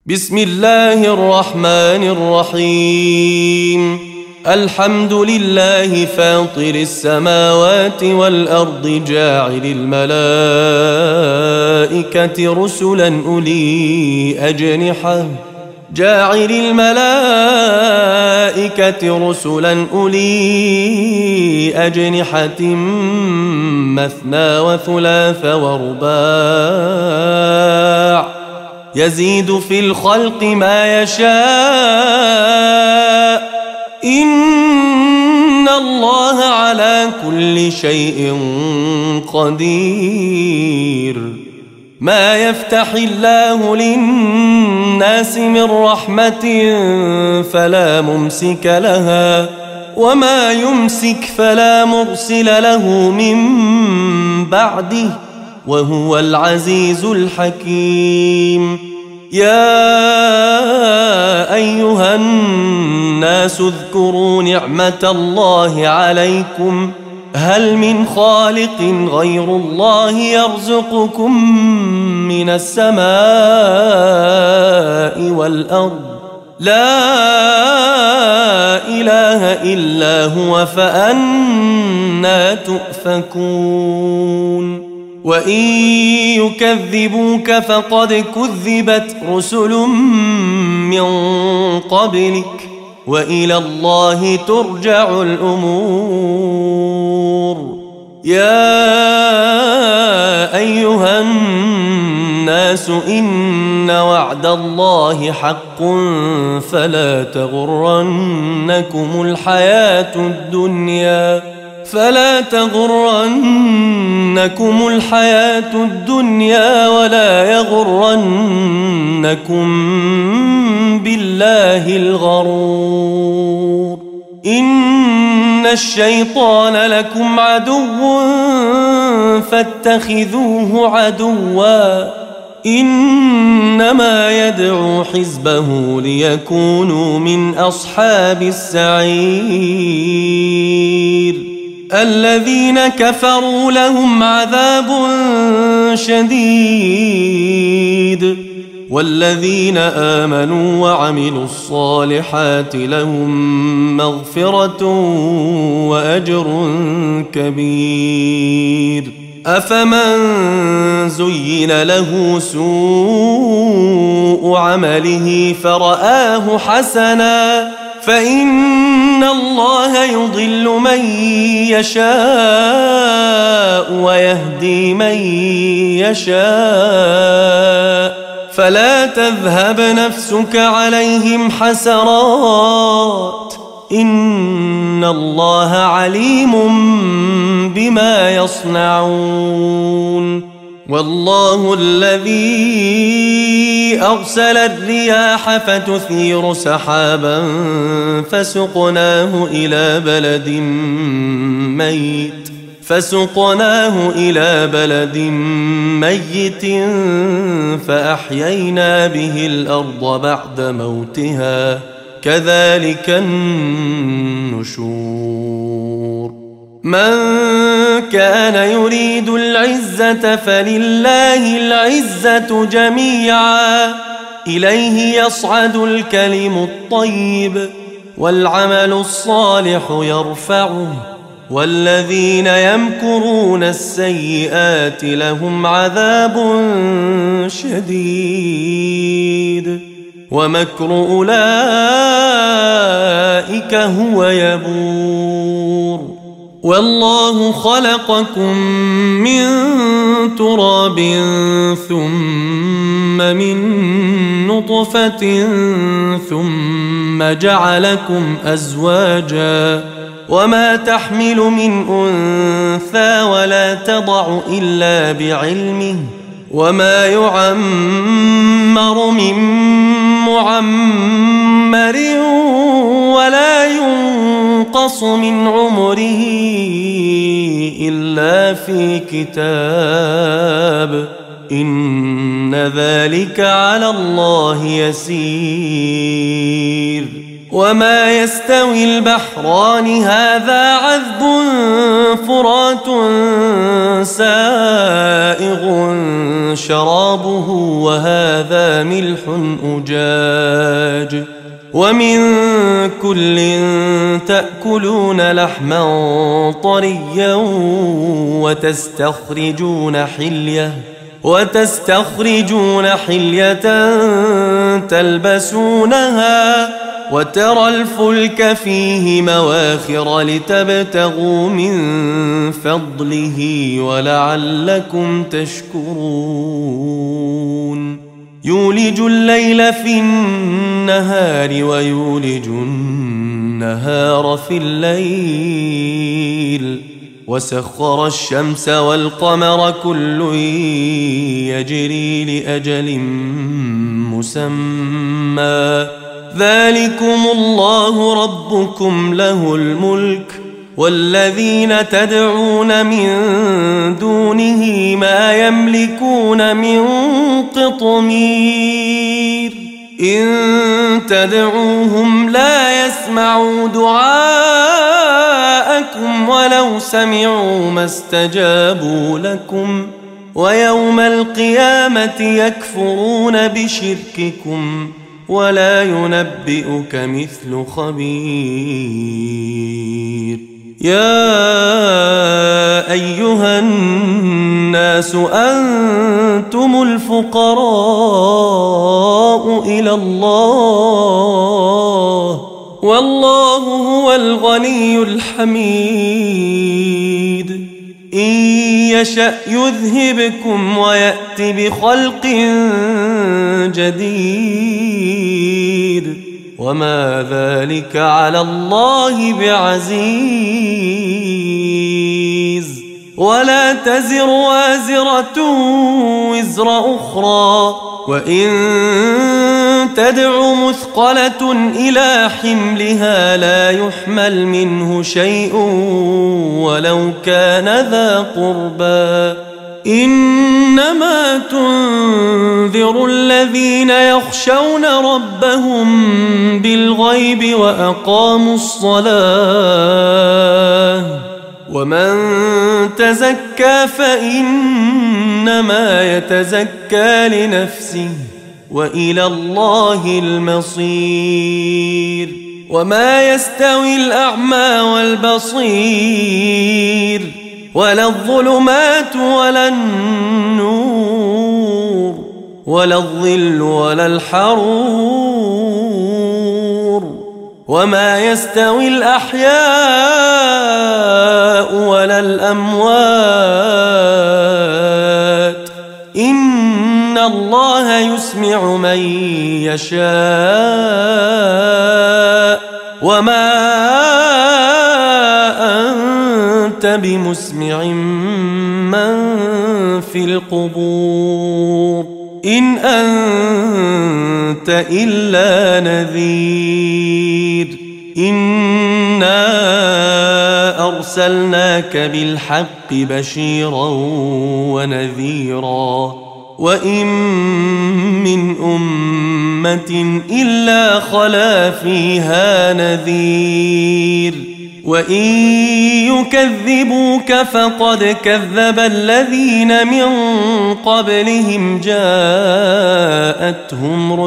بسم الله الرحمن الرحيم. الحمد لله فاطر السماوات والأرض جاعل الملائكة رسلا أولي أجنحة مثنى وثلاث ورباع يزيد في الخلق ما يشاء إن الله على كل شيء قدير. ما يفتح الله للناس من رحمة فلا ممسك لها وما يمسك فلا مرسل له من بعده وهو العزيز الحكيم. يا أيها الناس اذكروا نعمة الله عليكم هل من خالق غير الله يرزقكم من السماء والأرض لا إله إلا هو فأنى تؤفكون. وإن يكذبوك فقد كذبت رسل من قبلك وإلى الله ترجع الأمور. يا أيها الناس إن وعد الله حق فلا تغرنكم الحياة الدنيا ولا يغرنكم بالله الغرور. إن الشيطان لكم عدو فاتخذوه عدوا إنما يدعو حزبه ليكونوا من أصحاب السعير. الذين كفروا لهم عذاب شديد والذين آمنوا وعملوا الصالحات لهم مغفرة وأجر كبير. أفمن زين له سوء عمله فرآه حسنا فإن الله يضل من يشاء ويهدي من يشاء فلا تذهب نفسك عليهم حسرات إن الله عليم بما يصنعون. والله الذي أرسل الرياح فتثير سحابا فسقناه إلى بلد ميت فأحيينا به الأرض بعد موتها كذلك النشور. من كان يريد العزة فلله العزة جميعا إليه يصعد الكلم الطيب والعمل الصالح يرفعه والذين يمكرون السيئات لهم عذاب شديد ومكر أولئك هو يبور. والله خلقكم من تراب ثم من نطفة ثم جعلكم أزواجا وما تحمل من أنثى ولا تضع إلا بعلمه وما يعمر من معمر ولا ينقص من عمره إلا في كتاب إن ذلك على الله يسير. وما يستوي البحران هذا عذب فرات سائغ شرابه وهذا ملح أجاج ومن كل تأكلون لحما طريا وتستخرجون حلية تلبسونها وترى الفلك فيه مواخر لتبتغوا من فضله ولعلكم تشكرون يولج الليل في النهار ويولج النهار في الليل وسخر الشمس والقمر كل يجري لأجل مسمى ذلكم الله ربكم له الملك والذين تدعون من دونه ما يملكون من قطمير إن تدعوهم لا يسمعوا دعاءكم ولو سمعوا ما استجابوا لكم ويوم القيامة يكفرون بشرككم ولا ينبئك مثل خبير يا أيها الناس أنتم الفقراء إلى الله والله هو الغني الحميد إن يشأ يذهبكم ويأت بخلق جديد وما ذلك على الله بعزيز ولا تزر وازرة وزر أخرى وإن تدع مثقلة إلى حملها لا يحمل منه شيء ولو كان ذا قربى إنما تنذر الذين يخشون ربهم بالغيب وأقاموا الصلاة ومن تزكى فإنما يتزكى لنفسه وإلى الله المصير وما يستوي الأعمى والبصير ولا الظلمات ولا النور ولا الظل ولا الحرور وما يستوي الأحياء ولا الأموات إن الله يسمع من يشاء وما أنت بمسمع من في القبور إن أنت إلا نذير إنا أرسلناك بالحق بشيرا ونذيرا وإن من أمة إلا خلا فيها نذير وإن يكذبوك فقد كذب الذين من قبلهم جاءتهم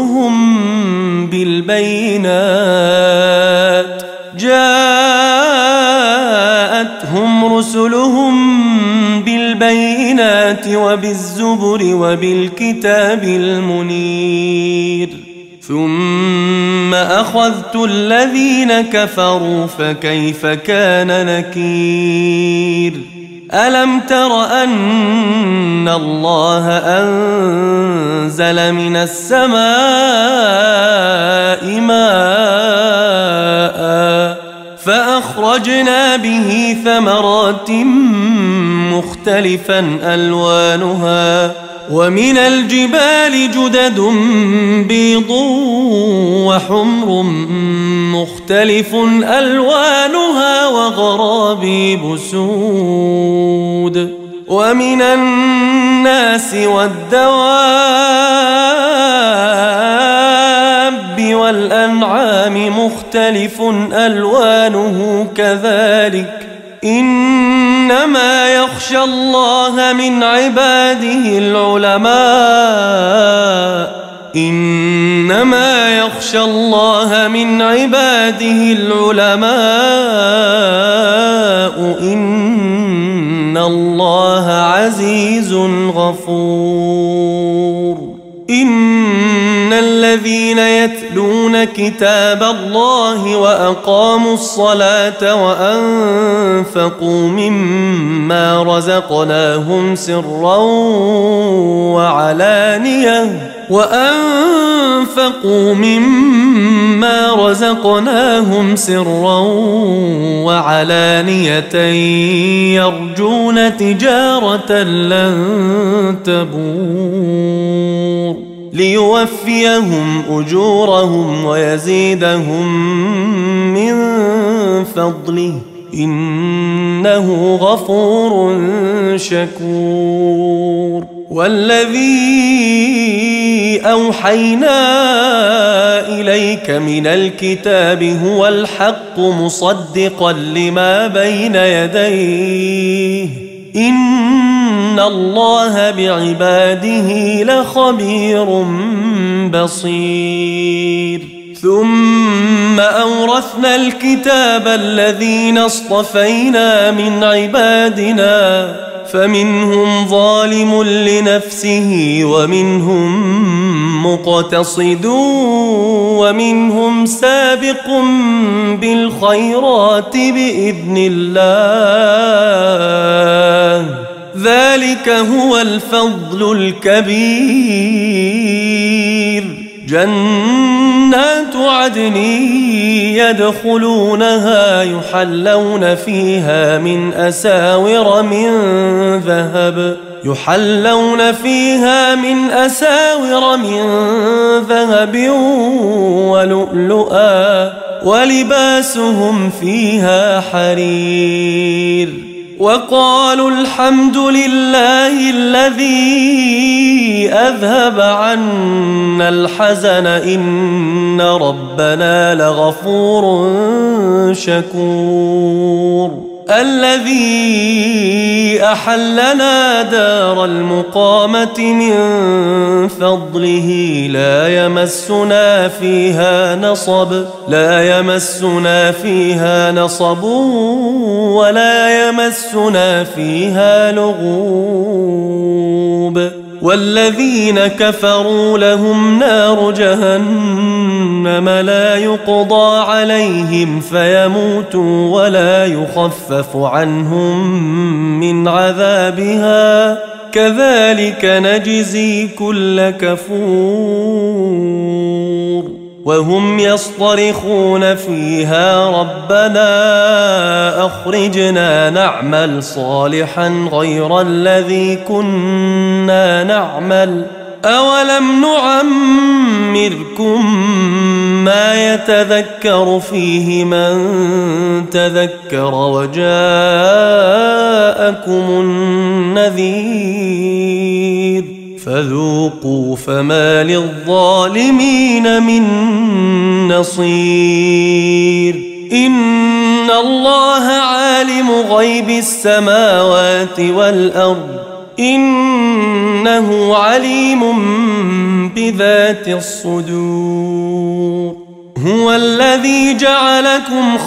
رسلهم بالبينات وبالزبر وبالكتاب المنير ثم أخذت الذين كفروا فكيف كان نكير ألم تر أن الله أنزل من السماء ماء فأخرجنا به ثمرات مختلفا ألوانها ومن الجبال جدد بيض وحمر مختلف ألوانها وغرابيب سود ومن الناس والدواب والأنعام مختلف ألوانه كذلك إنما يخشى الله من عباده العلماء إنما يخشى الله من عباده العلماء إن الله عزيز غفور إن الذين يتلون كتاب الله وأقاموا الصلاة وأنفقوا مما رزقناهم سرا وعلانية يرجون تجارة لن تبور ليوفيهم أجورهم ويزيدهم من فضله إنه غفور شكور والذي أوحينا إليك من الكتاب هو الحق مصدقا لما بين يديه إن الله بعباده لخبير بصير ثم أورثنا الكتاب الذين اصطفينا من عبادنا فمنهم ظالم لنفسه ومنهم مقتصد ومنهم سابق بالخيرات بإذن الله ذلك هو الفضل الكبير يجنات عدن يدخلونها يحلون فيها من أساور من ذهب ولؤلؤا ولباسهم فيها حرير وقالوا الحمد لله الذي أذهب عنا الحزن إن ربنا لغفور شكور الذي أحلنا دار المقامة من فضله لا يمسنا فيها نصب ولا يمسنا فيها لغوب والذين كفروا لهم نار جهنم لا يقضى عليهم فيموتوا ولا يخفف عنهم من عذابها كذلك نجزي كل كفور وهم يصطرخون فيها ربنا أخرجنا نعمل صالحا غير الذي كنا نعمل أولم نعمركم ما يتذكر فيه من تذكر وجاءكم النذير فذوقوا فما للظالمين من نصير إن الله عالم غيب السماوات والأرض إنه عليم بذات الصدور هو الذي جعلكم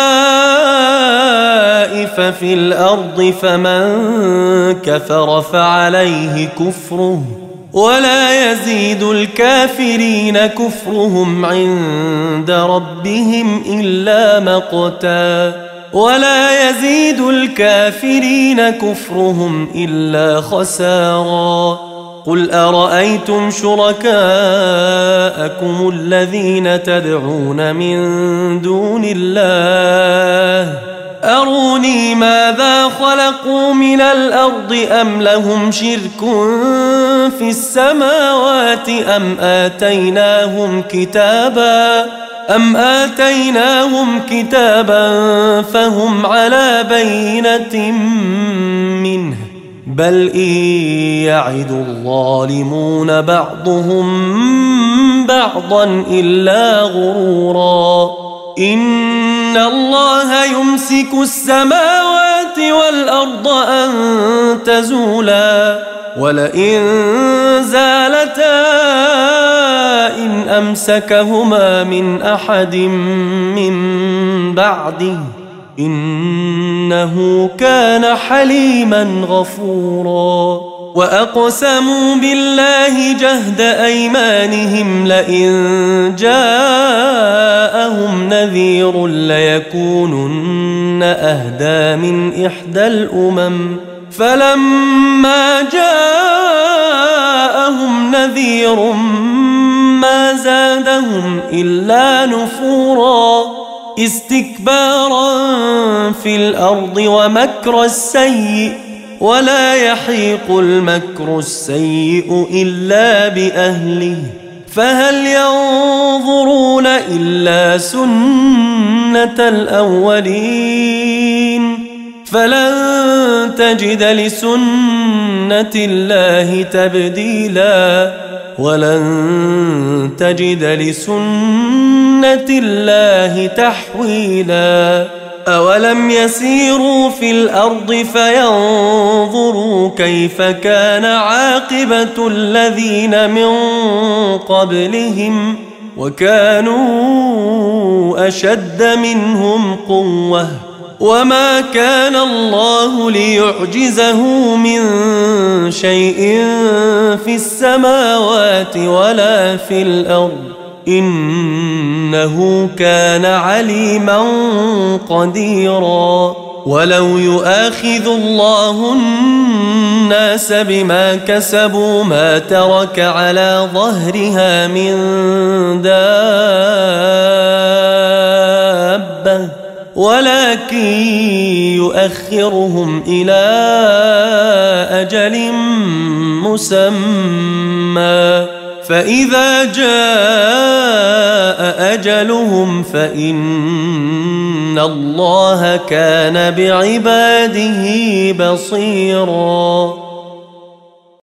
خلائف في الأرض فمن كفر فعليه كفره ولا يزيد الكافرين كفرهم عند ربهم إلا مقتا ولا يزيد الكافرين كفرهم إلا خسارا قل أرأيتم شركاءكم الذين تدعون من دون الله أروني ماذا خلقوا من الأرض أم لهم شرك في السماوات أم آتيناهم كتابا فهم على بينة منه بل إن يعد الظالمون بعضهم بعضا إلا غرورا إن الله يمسك السماوات والأرض أن تزولا ولئن زالتا إن أمسكهما من أحد من بعده إنه كان حليما غفورا وأقسموا بالله جهد أيمانهم لئن جاءهم نذير ليكونن أهدى من إحدى الأمم فلما جاءهم نذير ما زادهم إلا نفورا استكبارا في الأرض ومكر السيء ولا يحيق المكر السيء إلا بأهله فهل ينظرون إلا سنة الأولين فلن تجد لسنة الله تبديلا ولن تجد لسنة الله تحويلا أولم يسيروا في الأرض فينظروا كيف كان عاقبة الذين من قبلهم وكانوا أشد منهم قوة وما كان الله ليعجزه من شيء في السماوات ولا في الأرض إنه كان عليما قديرا ولو يؤاخذ الله الناس بما كسبوا ما ترك على ظهرها من دابة ولكن يؤخرهم إلى أجل مسمى فإذا جاء أجلهم فإن الله كان بعباده بصيراً